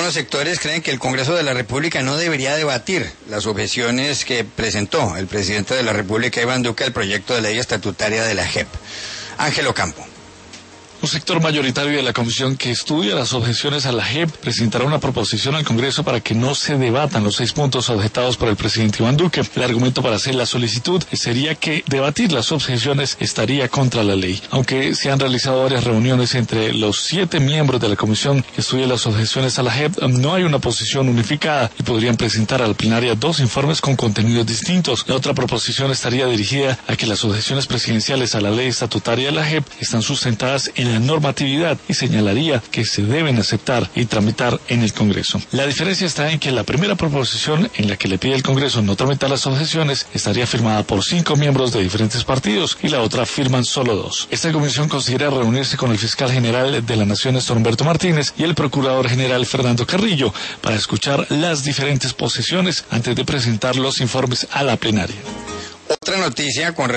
algunos sectores creen que el Congreso de la República no debería debatir las objeciones que presentó el presidente de la República, Iván Duque, al proyecto de ley estatutaria de la JEP. Ángel Ocampo. Un sector mayoritario de la comisión que estudia las objeciones a la JEP presentará una proposición al Congreso para que no se debatan los 6 puntos objetados por el presidente Iván Duque. El argumento para hacer la solicitud sería que debatir las objeciones estaría contra la ley. Aunque se han realizado varias reuniones entre los 7 miembros de la comisión que estudia las objeciones a la JEP, no hay una posición unificada y podrían presentar a la plenaria 2 informes con contenidos distintos. La otra proposición estaría dirigida a que las objeciones presidenciales a la ley estatutaria de la JEP están sustentadas en la normatividad y señalaría que se deben aceptar y tramitar en el Congreso. La diferencia está en que la primera proposición, en la que le pide al Congreso no tramitar las objeciones, estaría firmada por 5 miembros de diferentes partidos y la otra firman solo 2. Esta comisión considera reunirse con el fiscal general de la Nación, Néstor Humberto Martínez, y el procurador general Fernando Carrillo para escuchar las diferentes posiciones antes de presentar los informes a la plenaria. Otra noticia con